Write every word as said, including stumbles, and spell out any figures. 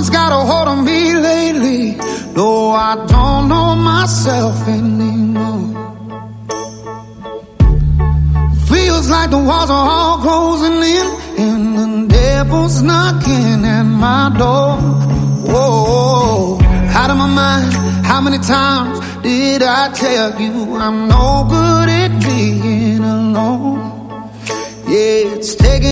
got a hold on me lately. No, I don't know myself anymore. Feels like the walls are all closing in, and the devil's knocking at my door. Whoa, out of my mind. How many times did I tell you I'm no good at being alone? Yeah, it's taking